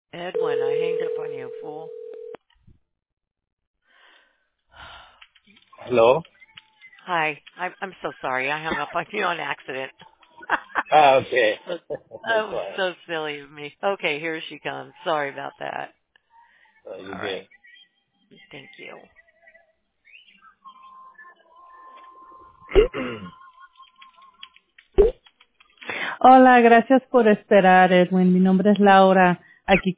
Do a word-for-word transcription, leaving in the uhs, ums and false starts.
Edwin, I hanged up on you, fool. Hello? Hi. I'm, I'm so sorry. I hung up on you on accident. Ah, okay. that That's was fine. so silly of me. Okay, here she comes. Sorry about that. Uh, you All good. right. Thank you. Hola, gracias por esperar, Edwin. Mi nombre es Laura. Aquí